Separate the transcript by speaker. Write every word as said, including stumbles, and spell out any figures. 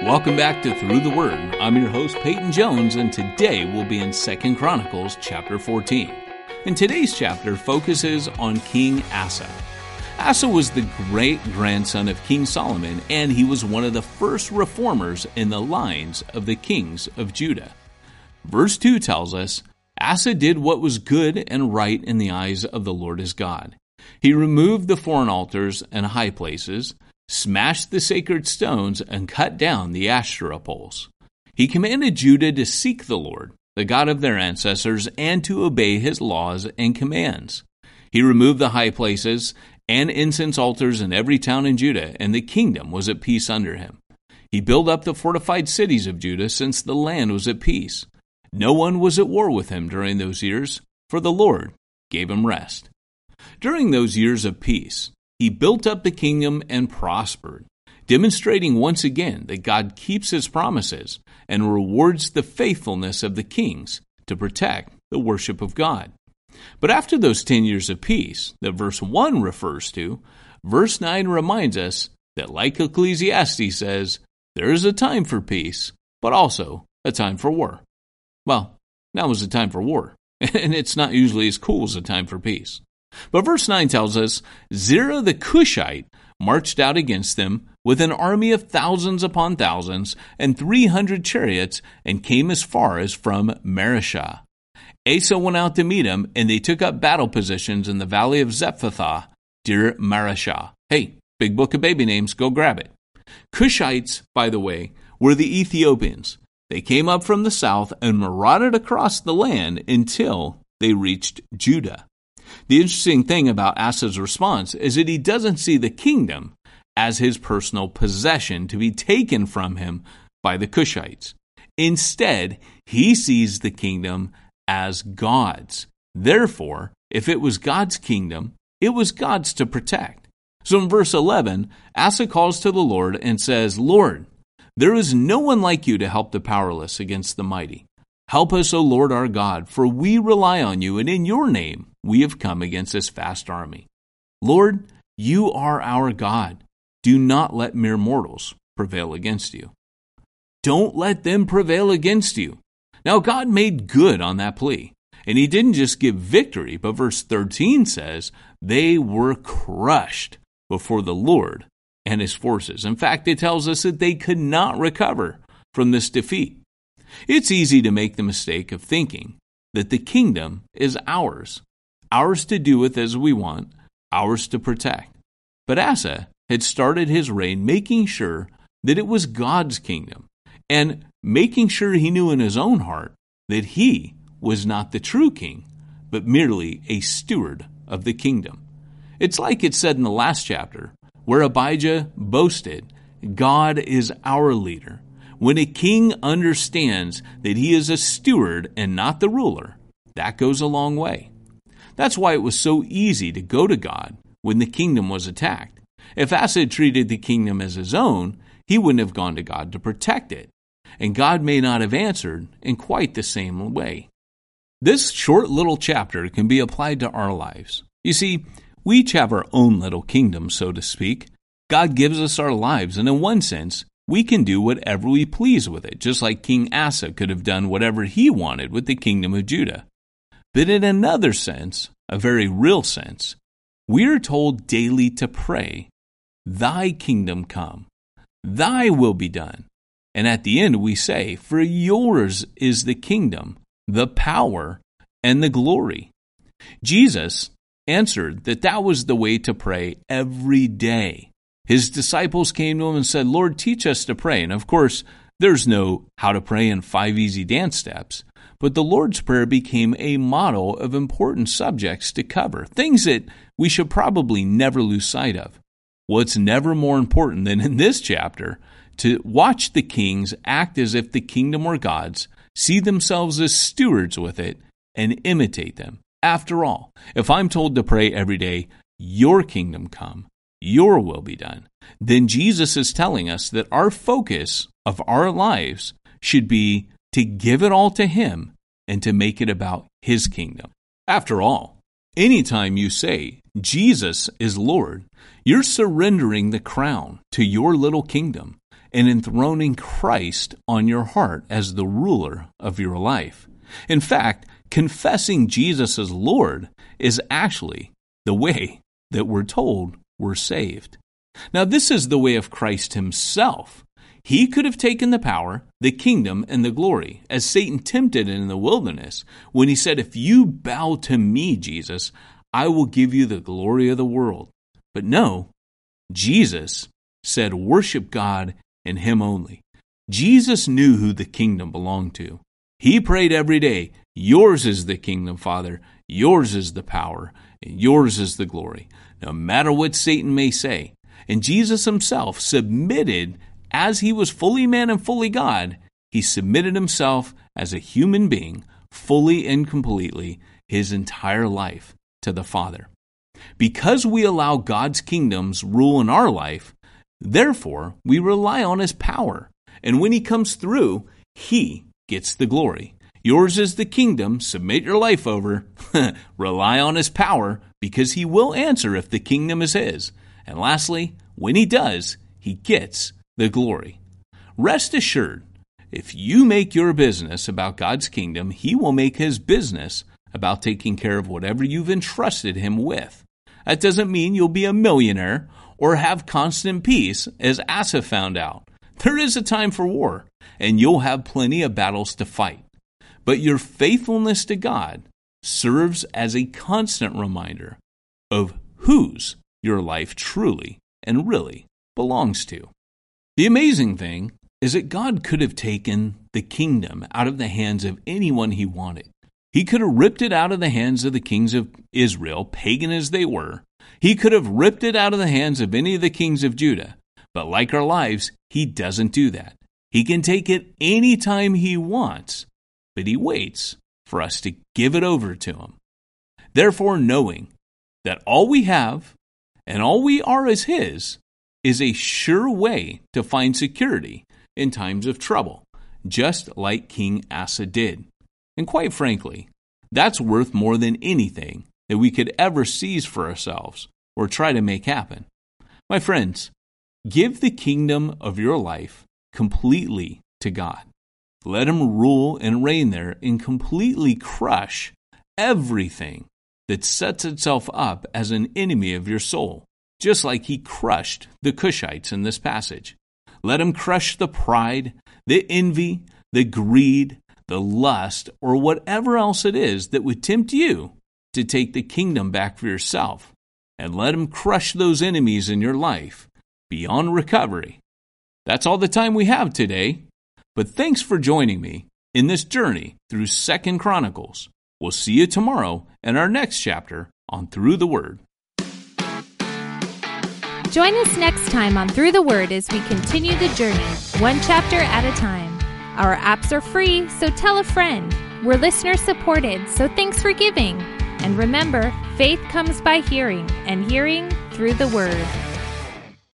Speaker 1: Welcome back to Through the Word. I'm your host, Peyton Jones, and today we'll be in Second Chronicles chapter fourteen. And today's chapter focuses on King Asa. Asa was the great-grandson of King Solomon, and he was one of the first reformers in the lines of the kings of Judah. Verse two tells us, Asa did what was good and right in the eyes of the Lord his God. He removed the foreign altars and high places, smashed the sacred stones, and cut down the Asherah poles. He commanded Judah to seek the Lord, the God of their ancestors, and to obey his laws and commands. He removed the high places and incense altars in every town in Judah, and the kingdom was at peace under him. He built up the fortified cities of Judah since the land was at peace. No one was at war with him during those years, for the Lord gave him rest. During those years of peace, he built up the kingdom and prospered, demonstrating once again that God keeps his promises and rewards the faithfulness of the kings to protect the worship of God. But after those ten years of peace that verse one refers to, verse nine reminds us that, like Ecclesiastes says, there is a time for peace, but also a time for war. Well, now is a time for war, and it's not usually as cool as a time for peace. But verse nine tells us, Zerah the Cushite marched out against them with an army of thousands upon thousands and three hundred chariots, and came as far as from Mareshah. Asa went out to meet him, and they took up battle positions in the valley of Zephathah, near Mareshah. Hey, big book of baby names, go grab it. Cushites, by the way, were the Ethiopians. They came up from the south and marauded across the land until they reached Judah. The interesting thing about Asa's response is that he doesn't see the kingdom as his personal possession to be taken from him by the Cushites. Instead, he sees the kingdom as God's. Therefore, if it was God's kingdom, it was God's to protect. So in verse eleven, Asa calls to the Lord and says, Lord, there is no one like you to help the powerless against the mighty. Help us, O Lord our God, for we rely on you, and in your name we have come against this vast army. Lord, you are our God. Do not let mere mortals prevail against you. Don't let them prevail against you. Now, God made good on that plea, and he didn't just give victory, but verse thirteen says they were crushed before the Lord and his forces. In fact, it tells us that they could not recover from this defeat. It's easy to make the mistake of thinking that the kingdom is ours, ours to do with as we want, ours to protect. But Asa had started his reign making sure that it was God's kingdom, and making sure he knew in his own heart that he was not the true king, but merely a steward of the kingdom. It's like it said in the last chapter, where Abijah boasted, God is our leader. When a king understands that he is a steward and not the ruler, that goes a long way. That's why it was so easy to go to God when the kingdom was attacked. If Asa had treated the kingdom as his own, he wouldn't have gone to God to protect it. And God may not have answered in quite the same way. This short little chapter can be applied to our lives. You see, we each have our own little kingdom, so to speak. God gives us our lives, and in one sense, we can do whatever we please with it, just like King Asa could have done whatever he wanted with the kingdom of Judah. But in another sense, a very real sense, we are told daily to pray, Thy kingdom come, Thy will be done. And at the end we say, For yours is the kingdom, the power, and the glory. Jesus answered that that was the way to pray every day. His disciples came to him and said, Lord, teach us to pray. And of course, there's no how to pray in five easy dance steps. But the Lord's Prayer became a model of important subjects to cover, things that we should probably never lose sight of. Well, it's never more important than in this chapter to watch the kings act as if the kingdom were God's, see themselves as stewards with it, and imitate them. After all, if I'm told to pray every day, your kingdom come, your will be done, then Jesus is telling us that our focus of our lives should be to give it all to him and to make it about his kingdom. After all, anytime you say Jesus is Lord, you're surrendering the crown to your little kingdom and enthroning Christ on your heart as the ruler of your life. In fact, confessing Jesus as Lord is actually the way that we're told we're saved. Now, this is the way of Christ himself. He could have taken the power, the kingdom, and the glory, as Satan tempted in the wilderness when he said, if you bow to me, Jesus, I will give you the glory of the world. But no, Jesus said, worship God and him only. Jesus knew who the kingdom belonged to. He prayed every day, yours is the kingdom, Father, yours is the power, and yours is the glory, no matter what Satan may say. And Jesus himself submitted, as he was fully man and fully God, he submitted himself as a human being, fully and completely, his entire life to the Father. Because we allow God's kingdom's rule in our life, therefore we rely on his power. And when he comes through, he gets the glory. Yours is the kingdom, submit your life over, rely on his power, because he will answer if the kingdom is his. And lastly, when he does, he gets the glory. Rest assured, if you make your business about God's kingdom, he will make his business about taking care of whatever you've entrusted him with. That doesn't mean you'll be a millionaire or have constant peace, as Asa found out. There is a time for war, and you'll have plenty of battles to fight. But your faithfulness to God serves as a constant reminder of whose your life truly and really belongs to. The amazing thing is that God could have taken the kingdom out of the hands of anyone he wanted. He could have ripped it out of the hands of the kings of Israel, pagan as they were. He could have ripped it out of the hands of any of the kings of Judah. But like our lives, he doesn't do that. He can take it anytime he wants, but he waits for us to give it over to him. Therefore, knowing that all we have and all we are is his is a sure way to find security in times of trouble, just like King Asa did. And quite frankly, that's worth more than anything that we could ever seize for ourselves or try to make happen. My friends, give the kingdom of your life completely to God. Let him rule and reign there and completely crush everything that sets itself up as an enemy of your soul, just like he crushed the Cushites in this passage. Let him crush the pride, the envy, the greed, the lust, or whatever else it is that would tempt you to take the kingdom back for yourself. And let him crush those enemies in your life beyond recovery. That's all the time we have today. But thanks for joining me in this journey through Second Chronicles. We'll see you tomorrow in our next chapter on Through the Word.
Speaker 2: Join us next time on Through the Word as we continue the journey, one chapter at a time. Our apps are free, so tell a friend. We're listener supported, so thanks for giving. And remember, faith comes by hearing, and hearing through the Word.